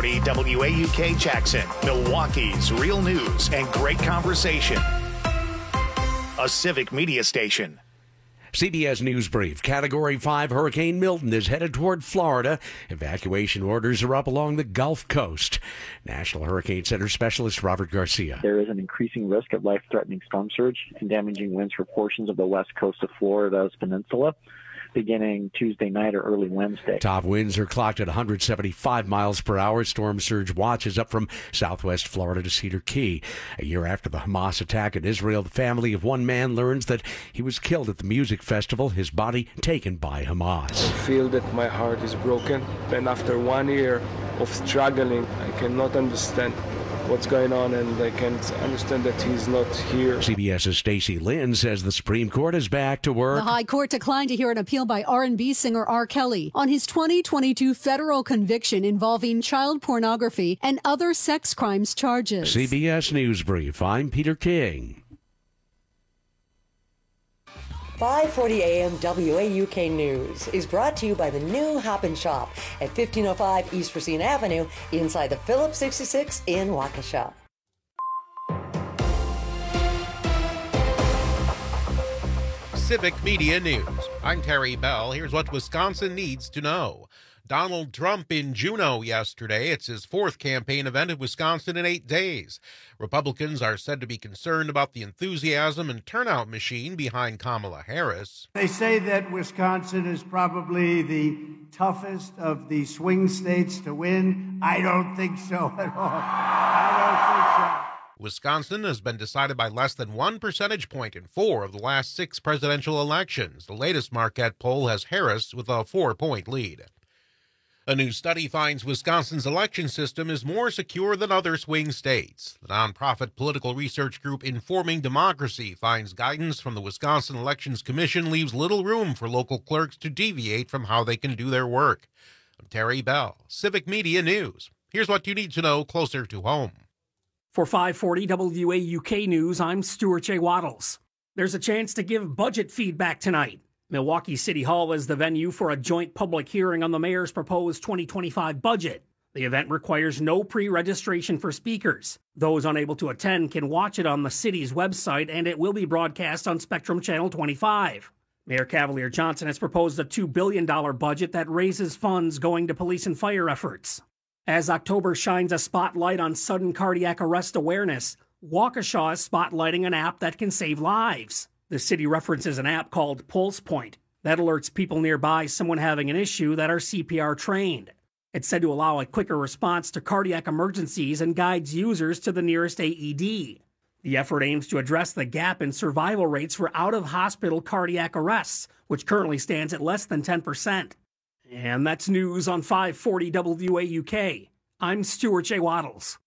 540 WAUK Jackson, Milwaukee's real news and great conversation. A Civic Media station. CBS News Brief. Category 5 Hurricane Milton is headed toward Florida. Evacuation orders are up along the Gulf Coast. National Hurricane Center specialist Robert Garcia. There is an increasing risk of life-threatening storm surge and damaging winds for portions of the west coast of Florida's peninsula, beginning Tuesday night or early Wednesday. Top winds are clocked at 175 miles per hour. Storm surge watch is up from southwest Florida to Cedar Key. A year after the Hamas attack in Israel, the family of one man learns that he was killed at the music festival, his body taken by Hamas. I feel that my heart is broken, and after 1 year of struggling, I cannot understand what's going on, and I can't understand that he's not here. CBS's Stacey Lynn says the Supreme Court is back to work. The High Court declined to hear an appeal by R&B singer R. Kelly on his 2022 federal conviction involving child pornography and other sex crimes charges. CBS News Brief. I'm Peter King. 540 AM WAUK News is brought to you by the new Hop and Shop at 1505 East Racine Avenue inside the Phillips 66 in Waukesha. Civic Media News. I'm Terry Bell. Here's what Wisconsin needs to know. Donald Trump in Juneau yesterday. It's his fourth campaign event in Wisconsin in 8 days. Republicans are said to be concerned about the enthusiasm and turnout machine behind Kamala Harris. They say that Wisconsin is probably the toughest of the swing states to win. I don't think so at all. I don't think so. Wisconsin has been decided by less than 1 percentage point in 4 of the last 6 presidential elections. The latest Marquette poll has Harris with a 4-point lead. A new study finds Wisconsin's election system is more secure than other swing states. The nonprofit political research group Informing Democracy finds guidance from the Wisconsin Elections Commission leaves little room for local clerks to deviate from how they can do their work. I'm Terry Bell, Civic Media News. Here's what you need to know closer to home. For 540 WAUK News, I'm Stuart J. Waddles. There's a chance to give budget feedback tonight. Milwaukee City Hall is the venue for a joint public hearing on the mayor's proposed 2025 budget. The event requires no pre-registration for speakers. Those unable to attend can watch it on the city's website, and it will be broadcast on Spectrum Channel 25. Mayor Cavalier Johnson has proposed a $2 billion budget that raises funds going to police and fire efforts. As October shines a spotlight on sudden cardiac arrest awareness, Waukesha is spotlighting an app that can save lives. The city references an app called Pulse Point that alerts people nearby someone having an issue that are CPR trained. It's said to allow a quicker response to cardiac emergencies and guides users to the nearest AED. The effort aims to address the gap in survival rates for out-of-hospital cardiac arrests, which currently stands at less than 10%. And that's news on 540 WAUK. I'm Stuart J. Waddles.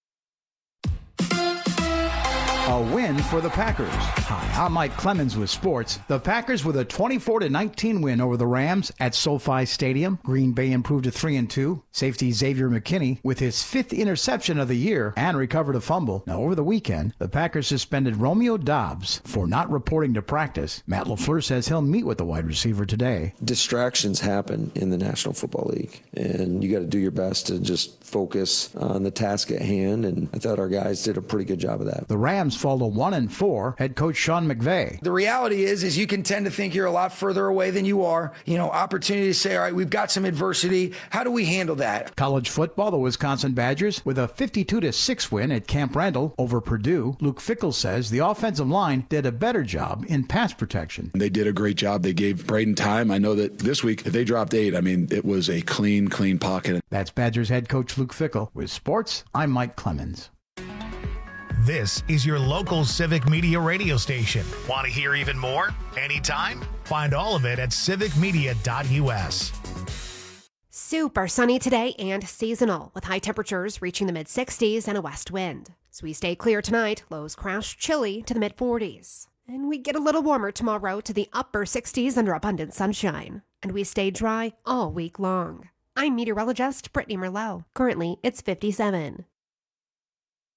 A win for the Packers. Hi, I'm Mike Clemens with sports. The Packers with a 24-19 win over the Rams at SoFi Stadium. Green Bay improved to 3-2. Safety Xavier McKinney with his 5th interception of the year and recovered a fumble. Now, over the weekend, the Packers suspended Romeo Doubs for not reporting to practice. Matt LaFleur says he'll meet with the wide receiver today. Distractions happen in the National Football League, and you got to do your best to just focus on the task at hand, and I thought our guys did a pretty good job of that. The Rams fall to 1-4. Head coach Sean McVay. The reality is you can tend to think you're a lot further away than you are. Opportunity to say, all right, we've got some adversity. How do we handle that? College football, the Wisconsin Badgers with a 52-6 win at Camp Randall over Purdue. Luke Fickell says the offensive line did a better job in pass protection. They did a great job. They gave Braden time. I know that this week, if they dropped 8, it was a clean pocket. That's Badgers head coach Luke Fickell. With sports, I'm Mike Clemens. This is your local Civic Media radio station. Want to hear even more? Anytime? Find all of it at civicmedia.us. Super sunny today and seasonal, with high temperatures reaching the mid-60s and a west wind. So we stay clear tonight, lows crash chilly to the mid-40s. And we get a little warmer tomorrow to the upper 60s under abundant sunshine. And we stay dry all week long. I'm meteorologist Brittany Merlot. Currently, it's 57.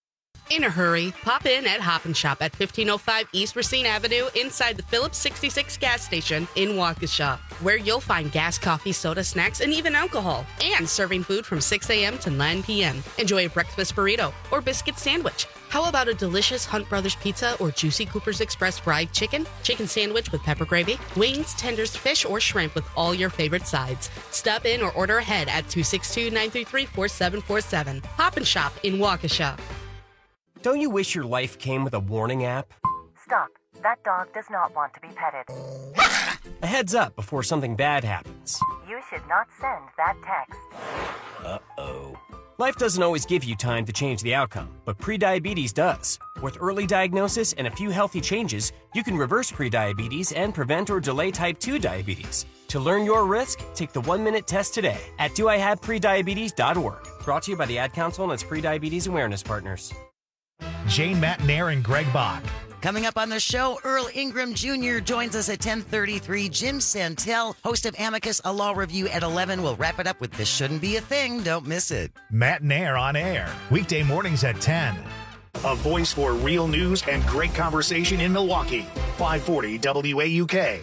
In a hurry, pop in at Hop & Shop at 1505 East Racine Avenue inside the Phillips 66 gas station in Waukesha, where you'll find gas, coffee, soda, snacks, and even alcohol, and serving food from 6 a.m. to 9 p.m. Enjoy a breakfast burrito or biscuit sandwich. How about a delicious Hunt Brothers pizza or juicy Cooper's Express fried chicken sandwich with pepper gravy, wings, tenders, fish, or shrimp with all your favorite sides? Stop in or order ahead at 262-933-4747. Hop & Shop in Waukesha. Don't you wish your life came with a warning app? Stop. That dog does not want to be petted. A heads up before something bad happens. You should not send that text. Uh-oh. Life doesn't always give you time to change the outcome, but prediabetes does. With early diagnosis and a few healthy changes, you can reverse prediabetes and prevent or delay type 2 diabetes. To learn your risk, take the 1-minute test today at doihaveprediabetes.org. Brought to you by the Ad Council and its prediabetes awareness partners. Jane Matnair and Greg Bach. Coming up on the show, Earl Ingram Jr. joins us at 10:33. Jim Santel, host of Amicus, a law review at 11. We'll wrap it up with This Shouldn't Be a Thing. Don't miss it. Matnair on air, weekday mornings at 10. A voice for real news and great conversation in Milwaukee. 540 WAUK.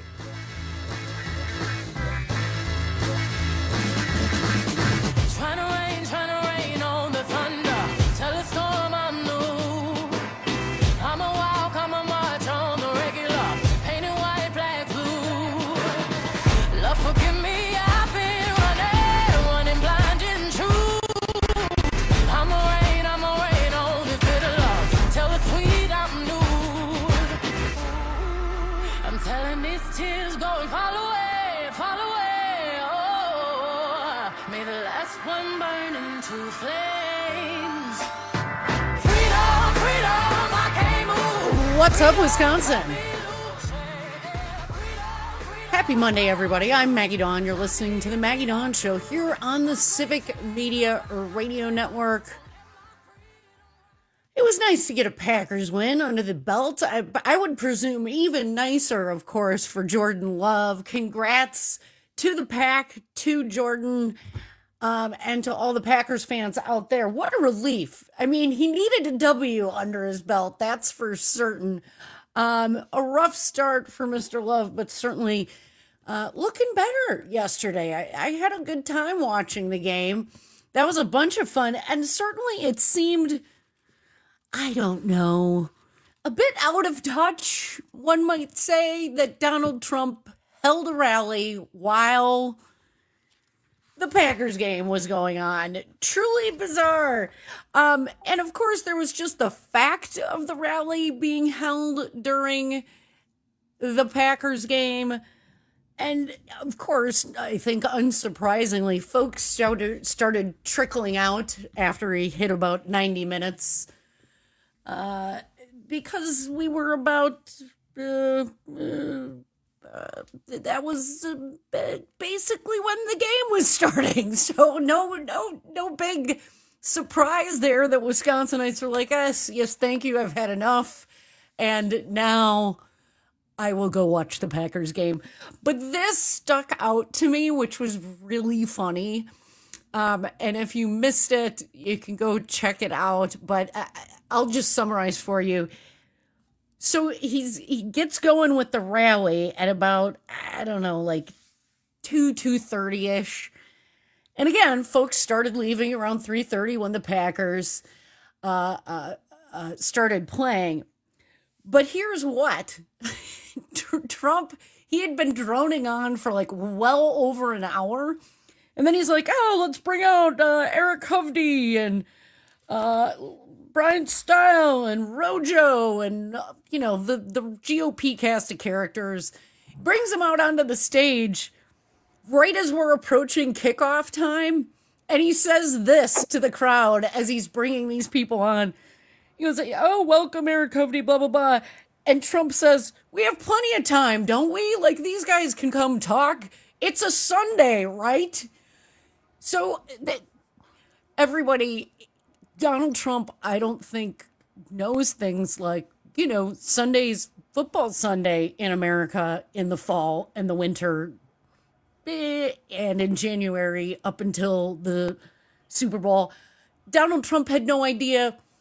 What's up, Wisconsin? Happy Monday, everybody. I'm Maggie Dawn. You're listening to the Maggie Dawn Show here on the Civic Media Radio Network. It was nice to get a Packers win under the belt. I would presume even nicer, of course, for Jordan Love. Congrats to the Pack, to Jordan, and to all the Packers fans out there. What a relief. I mean, he needed a W under his belt, that's for certain. A rough start for Mr. Love, but certainly looking better yesterday. I had a good time watching the game. That was a bunch of fun, and certainly it seemed, I don't know, a bit out of touch. One might say that Donald Trump held a rally while the Packers game was going on. Truly bizarre. And of course, there was just the fact of the rally being held during the Packers game. And of course, I think unsurprisingly, folks started trickling out after he hit about 90 minutes. Because we were about... that was basically when the game was starting. So no big surprise there that Wisconsinites were like, yes, thank you, I've had enough. And now I will go watch the Packers game. But this stuck out to me, which was really funny. And if you missed it, you can go check it out. But I'll just summarize for you. So he gets going with the rally at about, I don't know, like 2:30-ish. And again, folks started leaving around 3:30 when the Packers started playing. But here's what. Trump, he had been droning on for like well over an hour. And then he's like, oh, let's bring out Eric Hovde and Brian Style and Rojo and, the GOP cast of characters. Brings them out onto the stage right as we're approaching kickoff time. And he says this to the crowd as he's bringing these people on. He goes, oh, welcome, Eric Hovde, blah, blah, blah. And Trump says, we have plenty of time, don't we? Like, these guys can come talk. It's a Sunday, right? So everybody, Donald Trump, I don't think knows things like, Sunday's football Sunday in America in the fall and the winter and in January up until the Super Bowl. Donald Trump had no idea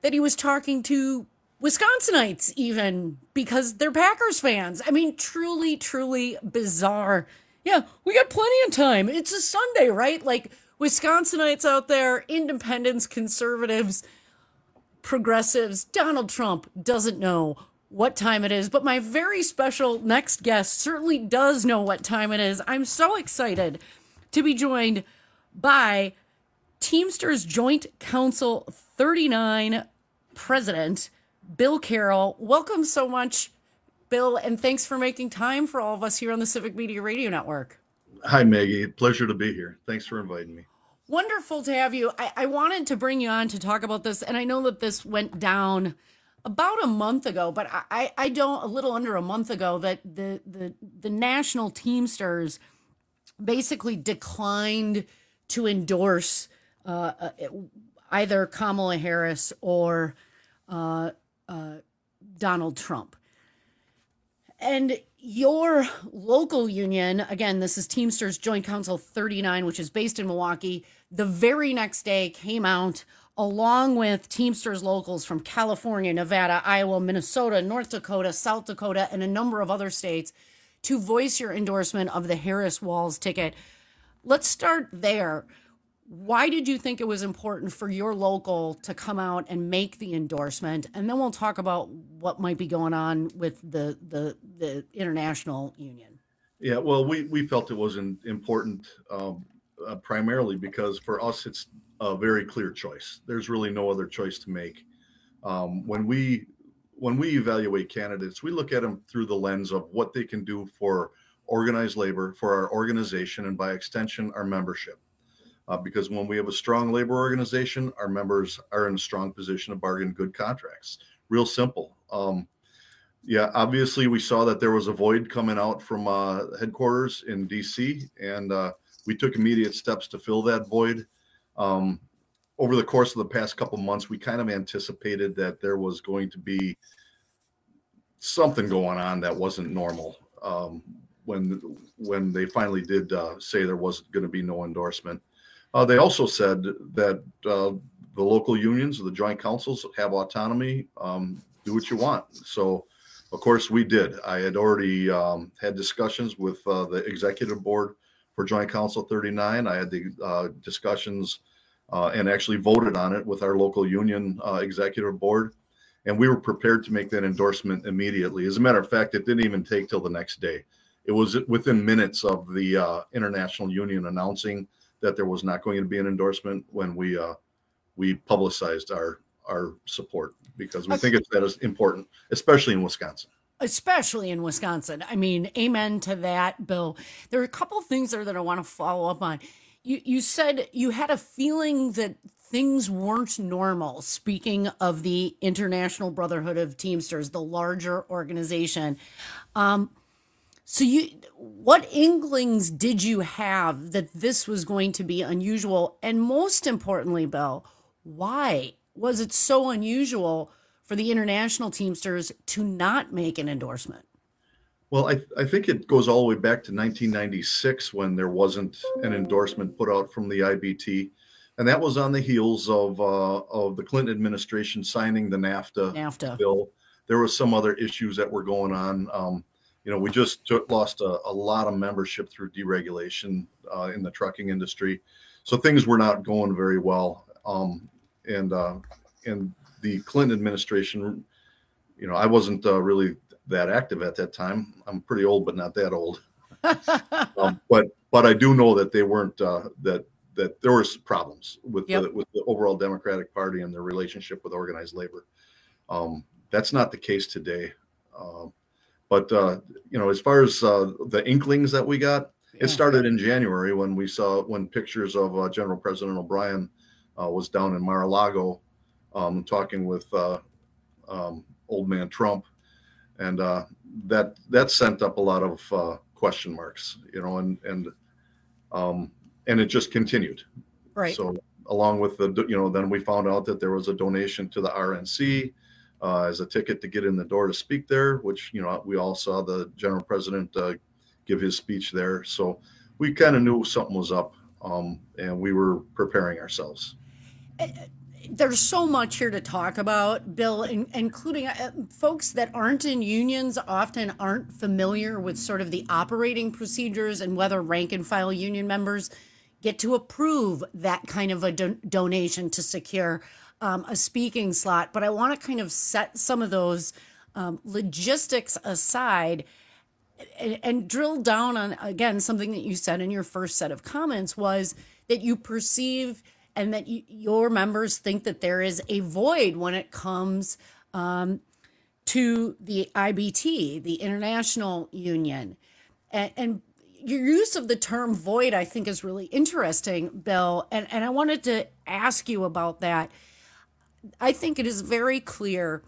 that he was talking to Wisconsinites even because they're Packers fans. I mean, truly, truly bizarre. Yeah, we got plenty of time. It's a Sunday, right? Like Wisconsinites out there, independents, conservatives, progressives. Donald Trump doesn't know what time it is, but my very special next guest certainly does know what time it is. I'm so excited to be joined by Teamsters Joint Council 39 President Bill Carroll. Welcome so much, Bill, and thanks for making time for all of us here on the Civic Media Radio Network. Hi, Maggie. Pleasure to be here. Thanks for inviting me. Wonderful to have you. I wanted to bring you on to talk about this, and I know that this went down about a month ago, but I don't, a little under a month ago, that the National Teamsters basically declined to endorse either Kamala Harris or Donald Trump. And your local union, again, this is Teamsters Joint Council 39, which is based in Milwaukee, the very next day came out along with Teamsters locals from California, Nevada, Iowa, Minnesota, North Dakota, South Dakota, and a number of other states to voice your endorsement of the Harris-Walz ticket. Let's start there. Why did you think it was important for your local to come out and make the endorsement? And then we'll talk about what might be going on with the international union. Yeah, well, we felt it was important primarily because for us, it's a very clear choice. There's really no other choice to make. When we evaluate candidates, we look at them through the lens of what they can do for organized labor, for our organization, and by extension, our membership. Because when we have a strong labor organization, our members are in a strong position to bargain good contracts. Real simple. Yeah, obviously we saw that there was a void coming out from headquarters in DC, and we took immediate steps to fill that void. Over the course of the past couple months, we kind of anticipated that there was going to be something going on that wasn't normal. When they finally did say there wasn't going to be no endorsement. They also said that the local unions, the joint councils, have autonomy, do what you want. So, of course, we did. I had already had discussions with the executive board for Joint Council 39. I had the discussions and actually voted on it with our local union executive board. And we were prepared to make that endorsement immediately. As a matter of fact, it didn't even take till the next day. It was within minutes of the international union announcing that there was not going to be an endorsement when we publicized our support, because we think that is important, especially in Wisconsin. Especially in Wisconsin. I mean, amen to that, Bill. There are a couple of things there that I want to follow up on. You said you had a feeling that things weren't normal. Speaking of the International Brotherhood of Teamsters, the larger organization. So what inklings did you have that this was going to be unusual? And most importantly, Bill, why was it so unusual for the International Teamsters to not make an endorsement? Well, I think it goes all the way back to 1996 when there wasn't an endorsement put out from the IBT. And that was on the heels of the Clinton administration signing the NAFTA bill. There were some other issues that were going on. We just lost a lot of membership through deregulation in the trucking industry. So things were not going very well. And the Clinton administration, I wasn't really that active at that time. I'm pretty old, but not that old. But I do know that they weren't, that there was problems with the overall Democratic Party and their relationship with organized labor. That's not the case today. But as far as the inklings that we got, it started in January when pictures of General President O'Brien was down in Mar-a-Lago talking with old man Trump. And that sent up a lot of question marks, and it just continued. Right. So along with then we found out that there was a donation to the RNC as a ticket to get in the door to speak there, which, we all saw the General President give his speech there. So we kind of knew something was up, and we were preparing ourselves. there's so much here to talk about, Bill, including folks that aren't in unions often aren't familiar with sort of the operating procedures and whether rank and file union members get to approve that kind of a donation to secure a speaking slot. But I want to kind of set some of those logistics aside and drill down on, again, something that you said in your first set of comments was that you perceive and that your members think that there is a void when it comes to the IBT, the International Union. And your use of the term void, I think, is really interesting, Bill. And I wanted to ask you about that. I think it is very clear,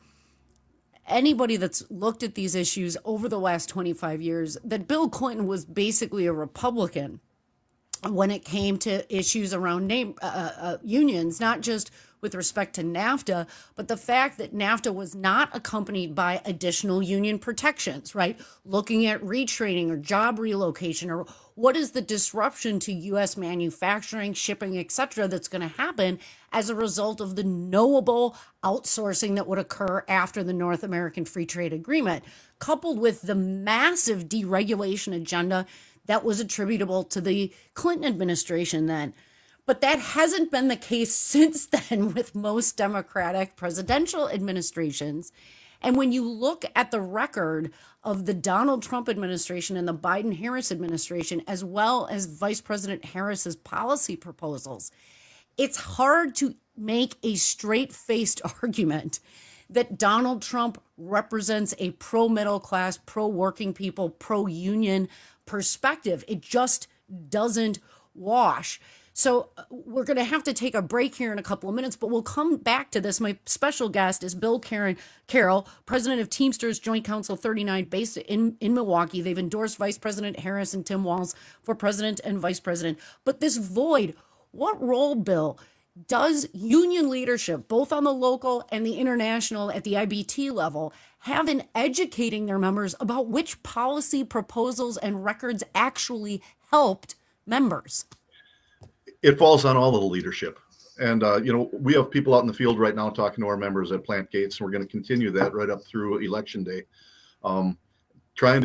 anybody that's looked at these issues over the last 25 years, that Bill Clinton was basically a Republican when it came to issues around unions, not just with respect to NAFTA, but the fact that NAFTA was not accompanied by additional union protections, right? Looking at retraining or job relocation, or what is the disruption to U.S. manufacturing, shipping, et cetera, that's going to happen as a result of the knowable outsourcing that would occur after the North American Free Trade Agreement, coupled with the massive deregulation agenda that was attributable to the Clinton administration then. But that hasn't been the case since then with most Democratic presidential administrations. And when you look at the record of the Donald Trump administration and the Biden-Harris administration, as well as Vice President Harris's policy proposals, it's hard to make a straight-faced argument that Donald Trump represents a pro-middle class, pro-working people, pro-union perspective. It just doesn't wash. So we're going to have to take a break here in a couple of minutes, but we'll come back to this. My special guest is Bill Carroll, president of Teamsters Joint Council 39, based in Milwaukee. They've endorsed Vice President Harris and Tim Walz for president and vice president. But this void, what role, Bill, does union leadership, both on the local and the international at the IBT level, have in educating their members about which policy proposals and records actually helped members? It falls on all of the leadership. And, we have people out in the field right now talking to our members at plant gates, and we're going to continue that right up through Election Day, trying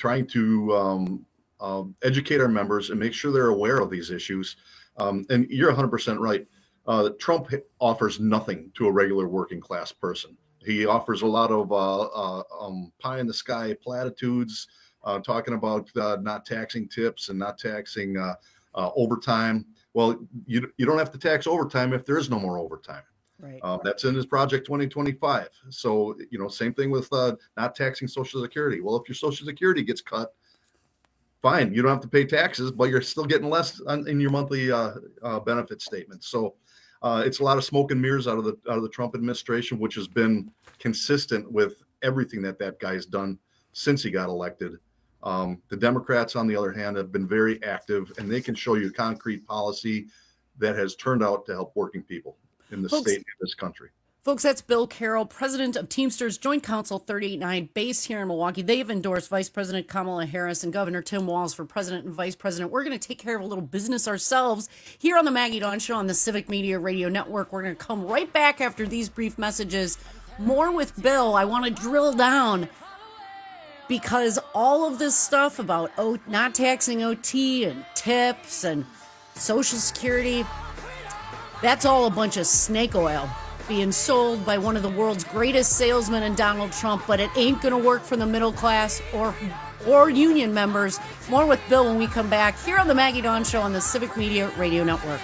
to educate our members and make sure they're aware of these issues. And you're 100% right. Trump offers nothing to a regular working class person. He offers a lot of pie in the sky platitudes, talking about not taxing tips and not taxing overtime. Well, you don't have to tax overtime if there is no more overtime. Right. That's in his Project 2025. So, same thing with not taxing Social Security. Well, if your Social Security gets cut, fine, you don't have to pay taxes, but you're still getting less in your monthly benefit statement. So it's a lot of smoke and mirrors out of the Trump administration, which has been consistent with everything that guy's done since he got elected. The Democrats, on the other hand, have been very active, and they can show you concrete policy that has turned out to help working people in the state of this country. Folks, that's Bill Carroll, president of Teamsters Joint Council 39, based here in Milwaukee. They've endorsed Vice President Kamala Harris and Governor Tim Walz for president and vice president. We're going to take care of a little business ourselves here on the Maggie Dawn Show on the Civic Media Radio Network. We're going to come right back after these brief messages. More with Bill. I want to drill down, because all of this stuff about not taxing OT and tips and Social Security, that's all a bunch of snake oil being sold by one of the world's greatest salesmen in Donald Trump, but it ain't going to work for the middle class or union members. More with Bill when we come back here on the Maggie Dawn Show on the Civic Media Radio Network.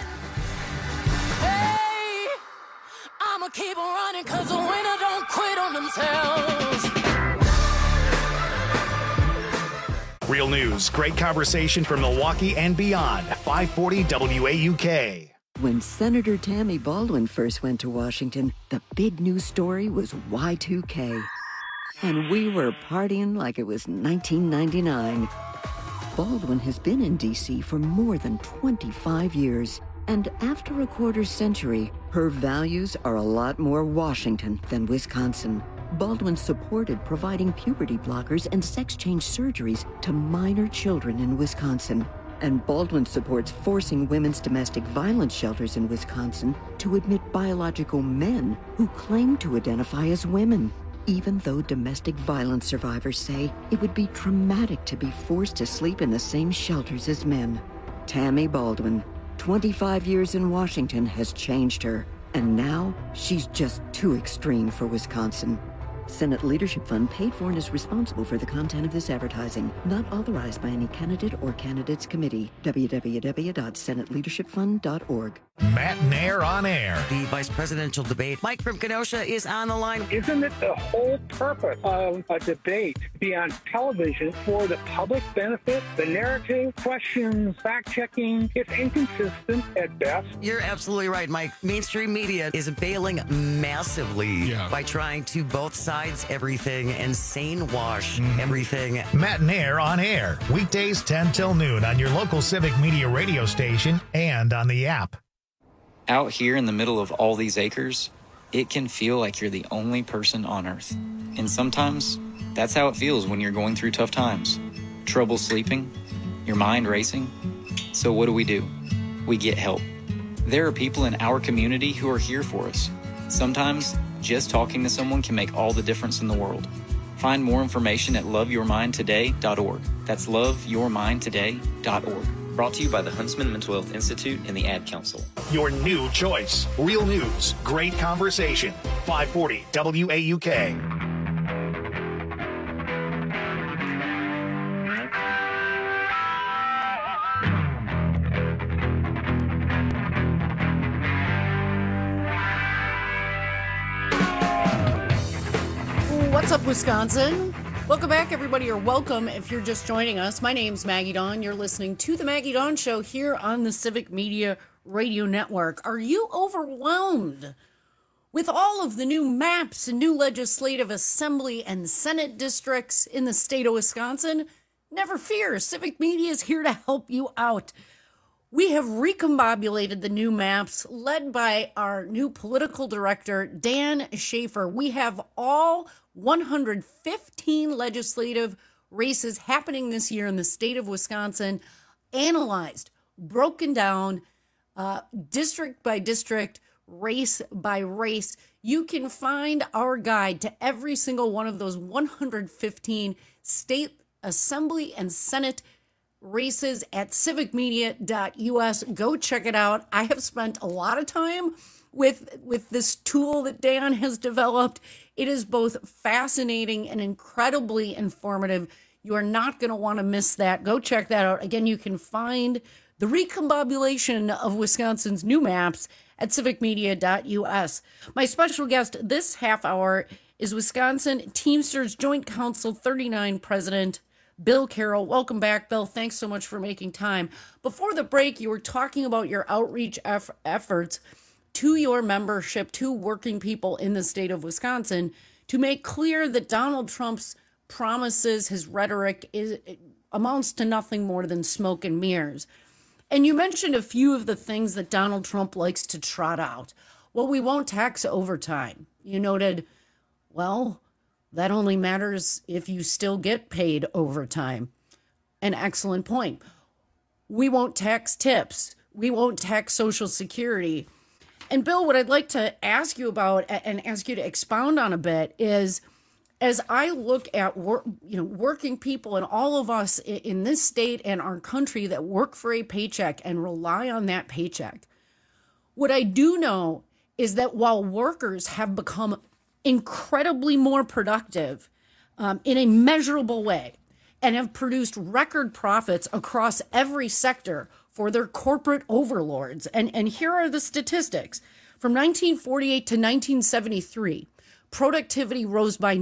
Hey, I'ma keep on running because the winner don't quit on themselves. Real news, great conversation from Milwaukee and beyond. 540 WAUK. When Senator Tammy Baldwin first went to Washington, the big news story was Y2K. And we were partying like it was 1999. Baldwin has been in D.C. for more than 25 years. And after a quarter century, her values are a lot more Washington than Wisconsin. Baldwin supported providing puberty blockers and sex change surgeries to minor children in Wisconsin. And Baldwin supports forcing women's domestic violence shelters in Wisconsin to admit biological men who claim to identify as women, even though domestic violence survivors say it would be traumatic to be forced to sleep in the same shelters as men. Tammy Baldwin, 25 years in Washington, has changed her, and now she's just too extreme for Wisconsin. Senate Leadership Fund paid for and is responsible for the content of this advertising. Not authorized by any candidate or candidates committee. www.senateleadershipfund.org. Matt Nair on air. The vice presidential debate. Mike from Kenosha is on the line. Isn't it the whole purpose of a debate to be on television for the public benefit? The narrative, questions, fact-checking, it's inconsistent at best. You're absolutely right, Mike. Mainstream media is bailing massively by trying to both sides everything and sane wash everything. Matt Nair on air. Weekdays 10 till noon on your local Civic Media radio station and on the app. Out here in the middle of all these acres, it can feel like you're the only person on Earth. And sometimes, that's how it feels when you're going through tough times. Trouble sleeping, your mind racing. So what do? We get help. There are people in our community who are here for us. Sometimes, just talking to someone can make all the difference in the world. Find more information at loveyourmindtoday.org. That's loveyourmindtoday.org. Brought to you by the Huntsman Mental Health Institute and the Ad Council. Your new choice. Real news. Great conversation. 540 WAUK. What's up, Wisconsin? Welcome back, everybody, or welcome if you're just joining us. My name's Maggie Dawn. You're listening to The Maggie Dawn Show here on the Civic Media Radio Network. Are you overwhelmed with all of the new maps and new legislative assembly and Senate districts in the state of Wisconsin? Never fear. Civic Media is here to help you out. We have recombobulated the new maps led by our new political director, Dan Schaefer. We have all 115 legislative races happening this year in the state of Wisconsin, analyzed, broken down, district by district, race by race. You can find our guide to every single one of those 115 state assembly and Senate races at civicmedia.us. Go check it out. I have spent a lot of time with this tool that Dan has developed. It is both fascinating and incredibly informative. You are not going to want to miss that. Go check that out. Again, you can find the recombobulation of Wisconsin's new maps at civicmedia.us. My special guest this half hour is Wisconsin Teamsters Joint Council 39 President Bill Carroll. Welcome back, Bill. Thanks so much for making time. Before the break, you were talking about your outreach efforts to your membership, to working people in the state of Wisconsin, to make clear that Donald Trump's promises, his rhetoric, amounts to nothing more than smoke and mirrors. And you mentioned a few of the things that Donald Trump likes to trot out. Well, we won't tax overtime. You noted, well, that only matters if you still get paid overtime. An excellent point. We won't tax tips. We won't tax Social Security. And Bill, what I'd like to ask you about and ask you to expound on a bit is, as I look at working people and all of us in this state and our country that work for a paycheck and rely on that paycheck, what I do know is that while workers have become incredibly more productive in a measurable way and have produced record profits across every sector for their corporate overlords. And here are the statistics. From 1948 to 1973, productivity rose by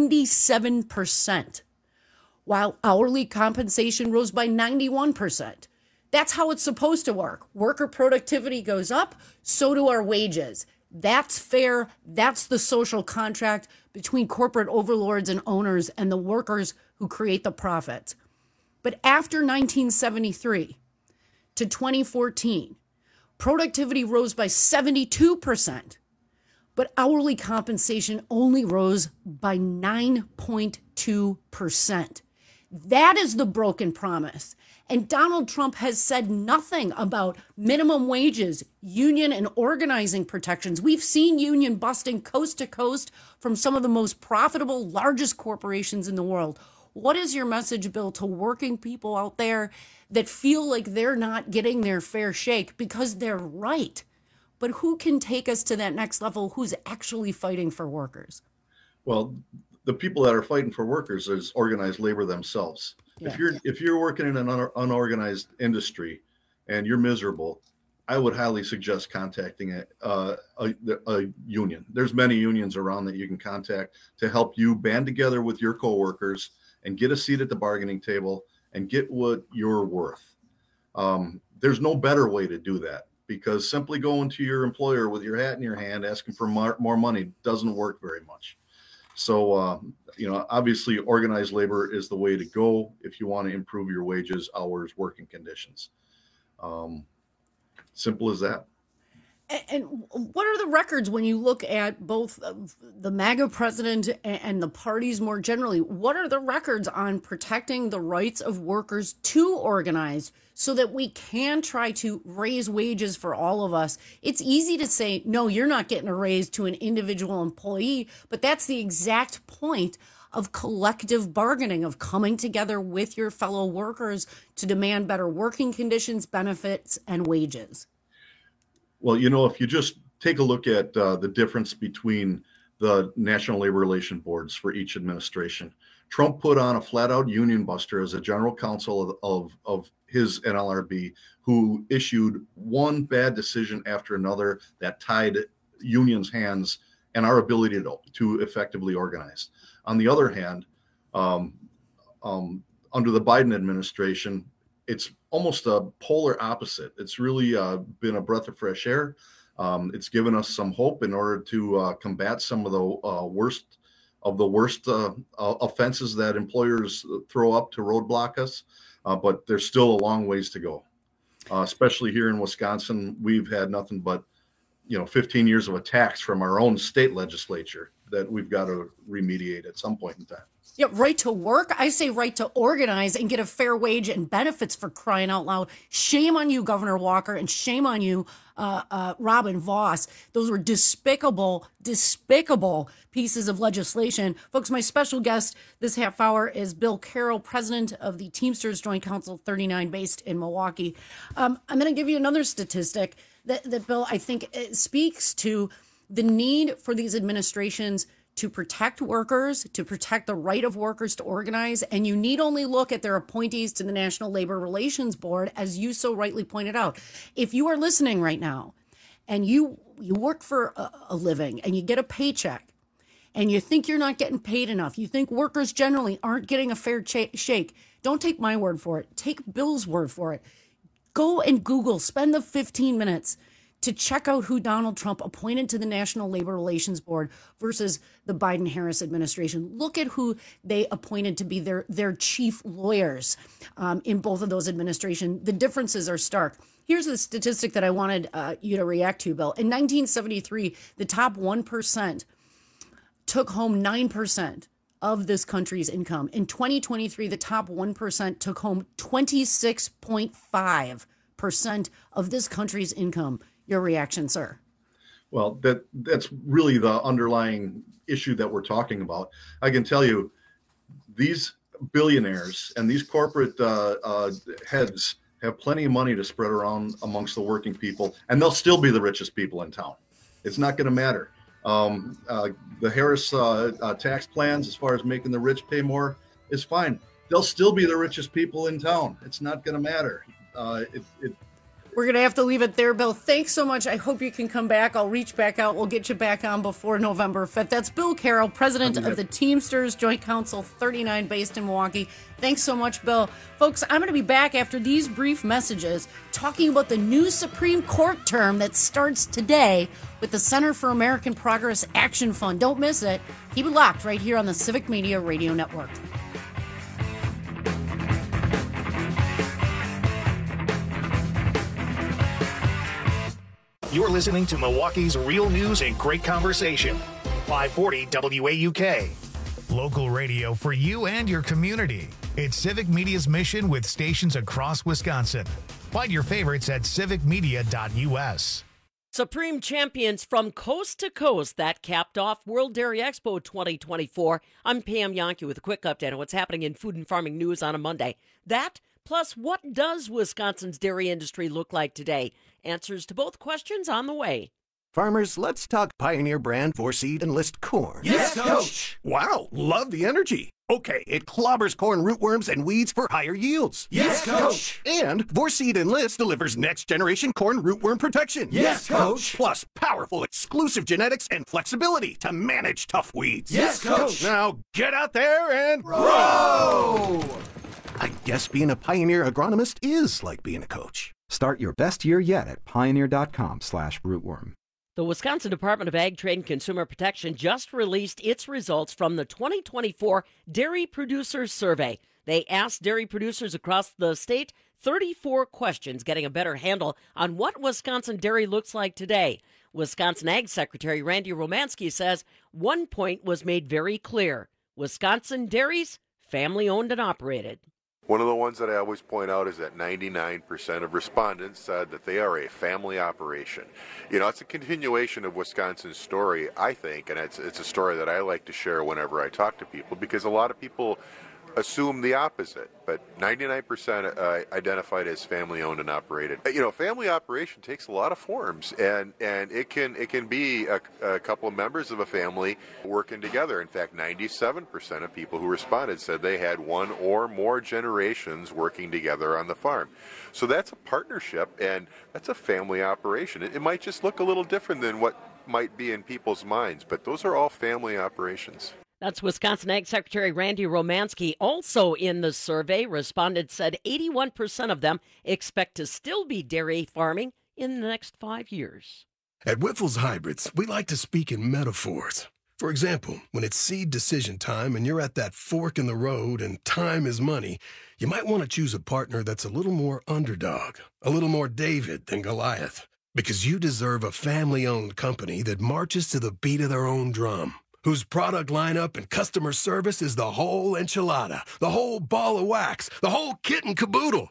97%, while hourly compensation rose by 91%. That's how it's supposed to work. Worker productivity goes up, so do our wages. That's fair. That's the social contract between corporate overlords and owners and the workers who create the profits. But after 1973 to 2014, productivity rose by 72%, but hourly compensation only rose by 9.2%. That is the broken promise. And Donald Trump has said nothing about minimum wages, union and organizing protections. We've seen union busting coast to coast from some of the most profitable, largest corporations in the world. What is your message, Bill, to working people out there that feel like they're not getting their fair shake because they're right? But who can take us to that next level? Who's actually fighting for workers? Well, the people that are fighting for workers is organized labor themselves. Yeah. If you're working in an unorganized industry and you're miserable, I would highly suggest contacting a union. There's many unions around that you can contact to help you band together with your coworkers and get a seat at the bargaining table and get what you're worth. There's no better way to do that, because simply going to your employer with your hat in your hand asking for more money doesn't work very much. So, obviously organized labor is the way to go if you want to improve your wages, hours, working conditions. Simple as that. And what are the records when you look at both the MAGA president and the parties more generally? What are the records on protecting the rights of workers to organize so that we can try to raise wages for all of us? It's easy to say, no, you're not getting a raise to an individual employee, but that's the exact point of collective bargaining, of coming together with your fellow workers to demand better working conditions, benefits, and wages. Well, if you just take a look at the difference between the National Labor Relations Boards for each administration, Trump put on a flat-out union buster as a general counsel of his NLRB, who issued one bad decision after another that tied unions' hands and our ability to effectively organize. On the other hand, under the Biden administration, it's almost a polar opposite. It's really been a breath of fresh air. It's given us some hope in order to combat some of the worst offenses that employers throw up to roadblock us. But there's still a long ways to go, especially here in Wisconsin. We've had nothing but 15 years of attacks from our own state legislature that we've got to remediate at some point in time. Yeah, right to work. I say right to organize and get a fair wage and benefits, for crying out loud. Shame on you, Governor Walker, and shame on you, Robin Vos. Those were despicable pieces of legislation. Folks, my special guest this half hour is Bill Carroll, president of the Teamsters Joint Council 39 based in Milwaukee. I'm going to give you another statistic that Bill, I think, speaks to the need for these administrations to protect workers, to protect the right of workers to organize. And you need only look at their appointees to the National Labor Relations Board, as you so rightly pointed out. If you are listening right now and you work for a living and you get a paycheck and you think you're not getting paid enough, you think workers generally aren't getting a fair shake, don't take my word for it. Take Bill's word for it. Go and Google, spend the 15 minutes to check out who Donald Trump appointed to the National Labor Relations Board versus the Biden-Harris administration. Look at who they appointed to be their chief lawyers in both of those administrations. The differences are stark. Here's the statistic that I wanted you to react to, Bill. In 1973, the top 1% took home 9% of this country's income. In 2023, the top 1% took home 26.5% of this country's income. Your reaction, sir? Well, that's really the underlying issue that we're talking about. I can tell you, these billionaires and these corporate heads have plenty of money to spread around amongst the working people, and they'll still be the richest people in town. It's not going to matter. The Harris tax plans, as far as making the rich pay more, is fine. They'll still be the richest people in town. It's not going to matter. We're going to have to leave it there, Bill. Thanks so much. I hope you can come back. I'll reach back out. We'll get you back on before November 5th. That's Bill Carroll, president of the Teamsters Joint Council 39 based in Milwaukee. Thanks so much, Bill. Folks, I'm going to be back after these brief messages talking about the new Supreme Court term that starts today with the Center for American Progress Action Fund. Don't miss it. Keep it locked right here on the Civic Media Radio Network. You're listening to Milwaukee's real news and great conversation. 540 WAUK. Local radio for you and your community. It's Civic Media's mission with stations across Wisconsin. Find your favorites at civicmedia.us. Supreme champions from coast to coast. That capped off World Dairy Expo 2024. I'm Pam Yankee with a quick update on what's happening in food and farming news on a Monday. That, plus what does Wisconsin's dairy industry look like today? Answers to both questions on the way. Farmers, let's talk Pioneer brand 4-Seed Enlist corn. Yes, Coach! Wow, love the energy. Okay, it clobbers corn rootworms and weeds for higher yields. Yes, Coach! And 4-Seed Enlist delivers next-generation corn rootworm protection. Yes, Coach! Plus powerful exclusive genetics and flexibility to manage tough weeds. Yes, Coach! Now get out there and grow! I guess being a Pioneer agronomist is like being a coach. Start your best year yet at pioneer.com/rootworm. The Wisconsin Department of Ag, Trade, and Consumer Protection just released its results from the 2024 Dairy Producers Survey. They asked dairy producers across the state 34 questions, getting a better handle on what Wisconsin dairy looks like today. Wisconsin Ag Secretary Randy Romanski says one point was made very clear. Wisconsin dairies, family-owned and operated. One of the ones that I always point out is that 99% of respondents said that they are a family operation. You know, it's a continuation of Wisconsin's story, I think, and it's a story that I like to share whenever I talk to people, because a lot of people assume the opposite, but 99% identified as family-owned and operated. You know, family operation takes a lot of forms, and it can be a couple of members of a family working together. In fact, 97% of people who responded said they had one or more generations working together on the farm. So that's a partnership, and that's a family operation. It might just look a little different than what might be in people's minds, but those are all family operations. That's Wisconsin Ag Secretary Randy Romanski. Also in the survey, respondents said 81% of them expect to still be dairy farming in the next 5 years. At Wiffles Hybrids, we like to speak in metaphors. For example, when it's seed decision time and you're at that fork in the road and time is money, you might want to choose a partner that's a little more underdog, a little more David than Goliath, because you deserve a family-owned company that marches to the beat of their own drum, whose product lineup and customer service is the whole enchilada, the whole ball of wax, the whole kit and caboodle.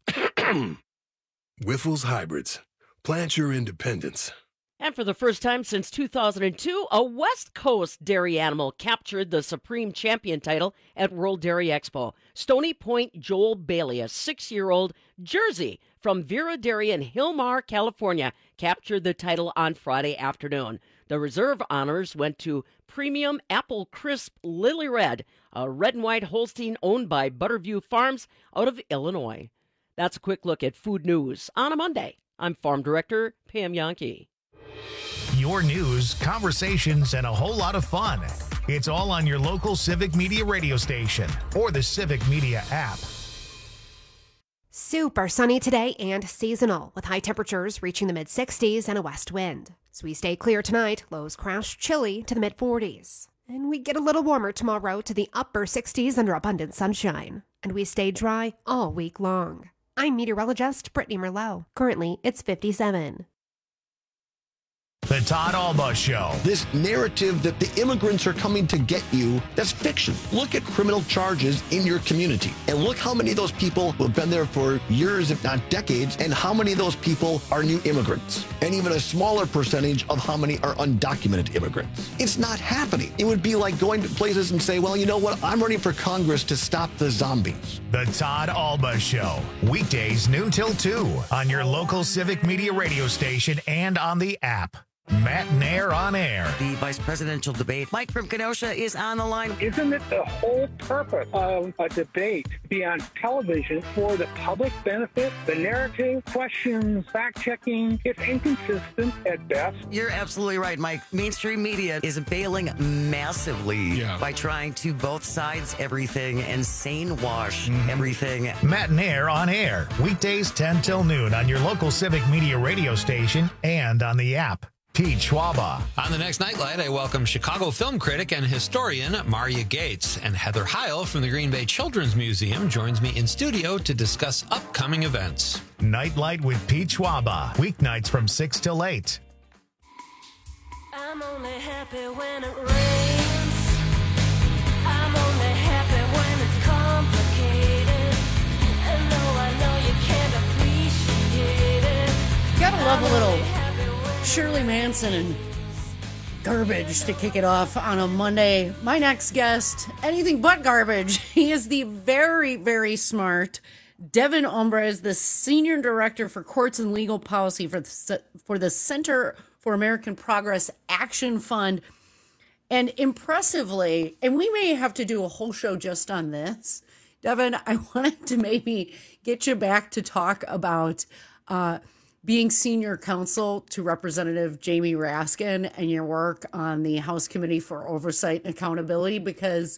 Wiffles Hybrids. Plant your independence. And for the first time since 2002, a West Coast dairy animal captured the Supreme Champion title at World Dairy Expo. Stony Point Joel Bailey, a 6-year-old Jersey from Vera Dairy in Hillmar, California, captured the title on Friday afternoon. The reserve honors went to Premium Apple Crisp Lily Red, a red and white Holstein owned by Butterview Farms out of Illinois. That's a quick look at food news on a Monday. I'm Farm Director Pam Yankee. Your news, conversations, and a whole lot of fun. It's all on your local Civic Media radio station or the Civic Media app. Super sunny today and seasonal, with high temperatures reaching the mid-60s and a west wind. So we stay clear tonight, lows crash chilly to the mid-40s. And we get a little warmer tomorrow to the upper 60s under abundant sunshine. And we stay dry all week long. I'm meteorologist Brittany Merlot. Currently, it's 57. The Todd Alba Show. This narrative that the immigrants are coming to get you, that's fiction. Look at criminal charges in your community and look how many of those people who have been there for years, if not decades, and how many of those people are new immigrants, and even a smaller percentage of how many are undocumented immigrants. It's not happening. It would be like going to places and say, well, you know what? I'm running for Congress to stop the zombies. The Todd Alba Show. Weekdays noon till 2 on your local Civic Media radio station and on the app. Matt Nair on air. The vice presidential debate. Mike from Kenosha is on the line. Isn't it the whole purpose of a debate to be on television for the public benefit? The narrative, questions, fact-checking, it's inconsistent at best. You're absolutely right, Mike. Mainstream media is bailing massively by trying to both sides everything and sane wash everything. Matt Nair on air. Weekdays 10 till noon on your local Civic Media radio station and on the app. Pete Schwaba. On the next Nightlight, I welcome Chicago film critic and historian Maria Gates, and Heather Heil from the Green Bay Children's Museum joins me in studio to discuss upcoming events. Nightlight with Pete Schwaba, weeknights from 6 till 8. I'm only happy when it rains. I love a little Shirley Manson and garbage to kick it off on a Monday. My next guest, anything but garbage. He is the very, very smart Devin Ombres, the Senior Director for Courts and Legal Policy for the Center for American Progress Action Fund. And impressively, and we may have to do a whole show just on this, Devin, I wanted to maybe get you back to talk about being senior counsel to Representative Jamie Raskin and your work on the House Committee for Oversight and Accountability, because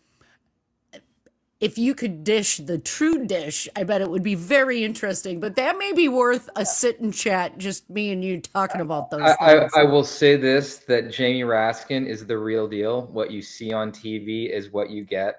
if you could dish the true dish, I bet it would be very interesting. But that may be worth a sit and chat, just me and you talking about those things. I will say this, that Jamie Raskin is the real deal. What you see on TV is what you get.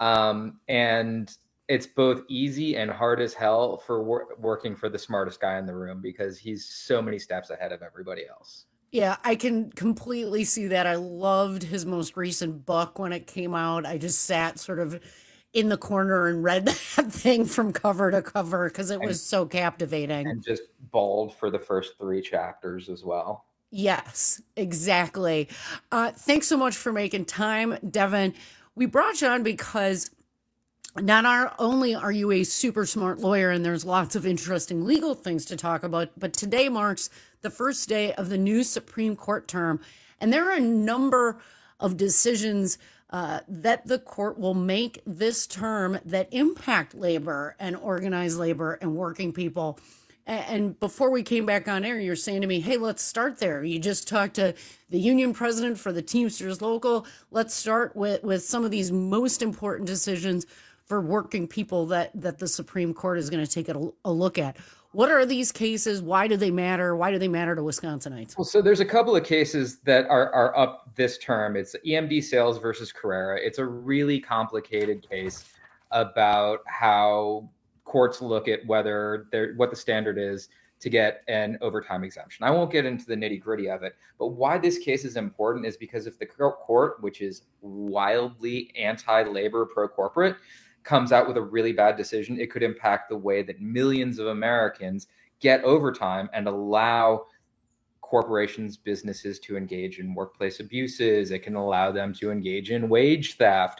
And it's both easy and hard as hell for working for the smartest guy in the room, because he's so many steps ahead of everybody else. Yeah, I can completely see that. I loved his most recent book when it came out. I just sat sort of in the corner and read that thing from cover to cover because it was so captivating. And just bawled for the first 3 chapters as well. Yes, exactly. Thanks so much for making time, Devin. We brought you on because not only are you a super smart lawyer and there's lots of interesting legal things to talk about, but today marks the first day of the new Supreme Court term. And there are a number of decisions that the court will make this term that impact labor and organized labor and working people. And before we came back on air, you're saying to me, hey, let's start there. You just talked to the union president for the Teamsters Local. Let's start with some of these most important decisions for working people that the Supreme Court is going to take a look at. What are these cases? Why do they matter? Why do they matter to Wisconsinites? Well, so there's a couple of cases that are up this term. It's EMD Sales versus Carrera. It's a really complicated case about how courts look at what the standard is to get an overtime exemption. I won't get into the nitty gritty of it, but why this case is important is because if the court, which is wildly anti-labor, pro-corporate, comes out with a really bad decision, it could impact the way that millions of Americans get overtime and allow corporations, businesses to engage in workplace abuses. It can allow them to engage in wage theft.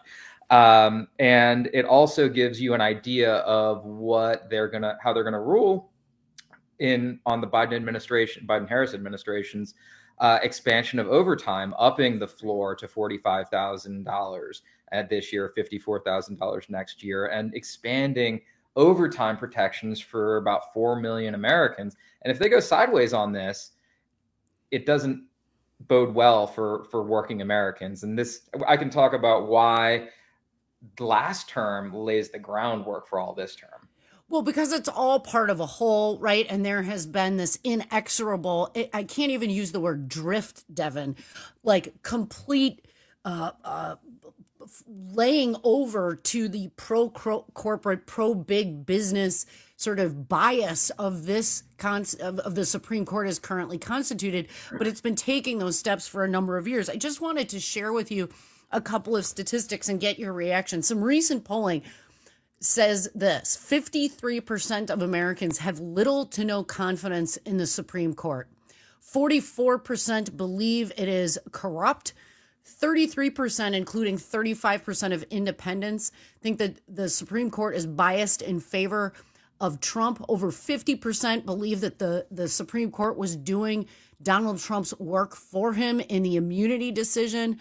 And it also gives you an idea of how they're gonna rule on the Biden-Harris administration's expansion of overtime, upping the floor to $45,000 this year, $54,000 next year, and expanding overtime protections for about 4 million Americans. And if they go sideways on this, it doesn't bode well for working Americans. And this, I can talk about why last term lays the groundwork for all this term. Well, because it's all part of a whole, right? And there has been this inexorable, I can't even use the word drift, Devin, like complete laying over to the pro-corporate, pro-big business sort of bias of this of the Supreme Court is currently constituted, but it's been taking those steps for a number of years. I just wanted to share with you a couple of statistics and get your reaction. Some recent polling says this: 53% of Americans have little to no confidence in the Supreme Court. 44% believe it is corrupt. 33%, including 35% of independents, think that the Supreme Court is biased in favor of Trump. Over 50% believe that the Supreme Court was doing Donald Trump's work for him in the immunity decision.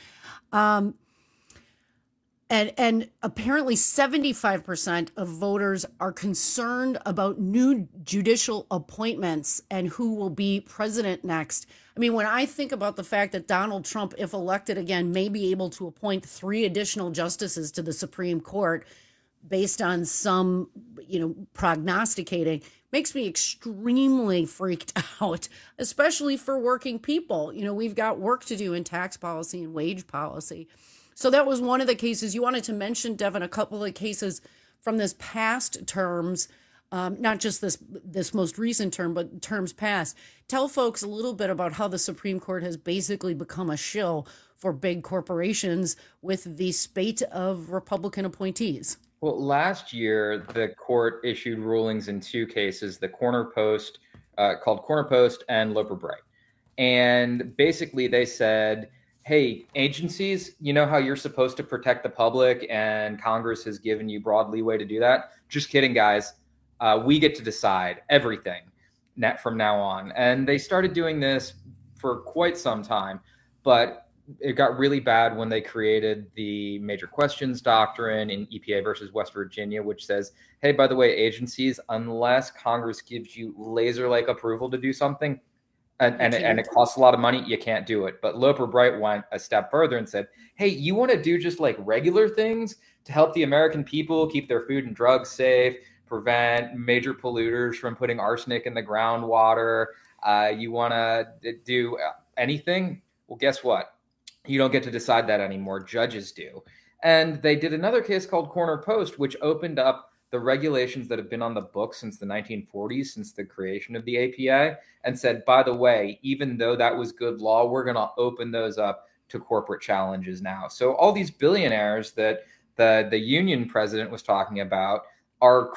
And apparently 75% of voters are concerned about new judicial appointments and who will be president next. I mean, when I think about the fact that Donald Trump, if elected again, may be able to appoint 3 additional justices to the Supreme Court based on some, prognosticating, makes me extremely freaked out, especially for working people. We've got work to do in tax policy and wage policy. So that was one of the cases. You wanted to mention, Devin, a couple of cases from this past terms, not just this most recent term, but terms past. Tell folks a little bit about how the Supreme Court has basically become a shill for big corporations with the spate of Republican appointees. Well, last year, the court issued rulings in 2 cases, the Corner Post called Corner Post and Loper Bright. And basically they said, hey, agencies, you know how you're supposed to protect the public and Congress has given you broad leeway to do that? Just kidding, guys. We get to decide everything from now on. And they started doing this for quite some time, but it got really bad when they created the Major Questions Doctrine in EPA versus West Virginia, which says, hey, by the way, agencies, unless Congress gives you laser-like approval to do something, and it costs a lot of money, you can't do it. But Loper Bright went a step further and said, hey, you want to do just like regular things to help the American people keep their food and drugs safe, prevent major polluters from putting arsenic in the groundwater, you want to do anything? Well, guess what? You don't get to decide that anymore. Judges do. And they did another case called Corner Post, which opened up the regulations that have been on the books since the 1940s, since the creation of the APA, and said, by the way, even though that was good law, we're going to open those up to corporate challenges now. So all these billionaires that the union president was talking about are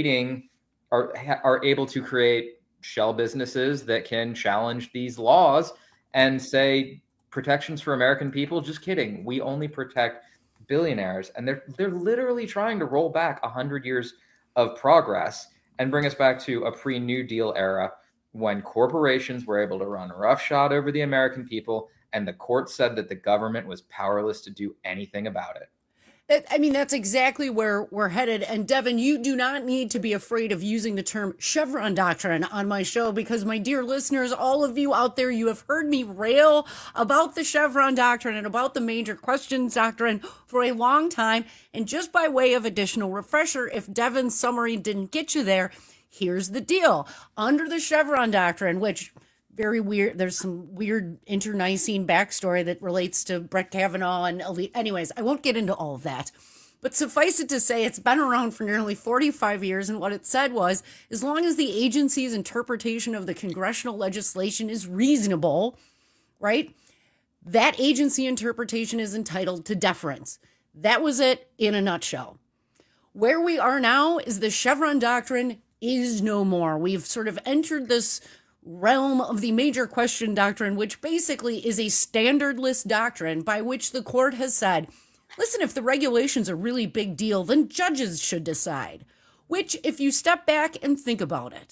able to create shell businesses that can challenge these laws and say, protections for American people? Just kidding. We only protect billionaires. And they're literally trying to roll back 100 years of progress and bring us back to a pre-New Deal era when corporations were able to run roughshod over the American people, and the court said that the government was powerless to do anything about it. I mean, that's exactly where we're headed. And Devin, you do not need to be afraid of using the term Chevron doctrine on my show, because my dear listeners, all of you out there, you have heard me rail about the Chevron doctrine and about the Major Questions Doctrine for a long time. And just by way of additional refresher, if Devin's summary didn't get you there, here's the deal. Under the Chevron doctrine, which very weird. There's some weird internecine backstory that relates to Brett Kavanaugh and elite. Anyways, I won't get into all of that. But suffice it to say, it's been around for nearly 45 years. And what it said was, as long as the agency's interpretation of the congressional legislation is reasonable, right, that agency interpretation is entitled to deference. That was it in a nutshell. Where we are now is the Chevron doctrine is no more. We've sort of entered this realm of the Major Question Doctrine, which basically is a standardless doctrine by which the court has said, listen, if the regulations are really big deal, then judges should decide. Which, if you step back and think about it,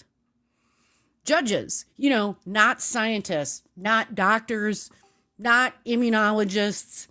judges, not scientists, not doctors, not immunologists,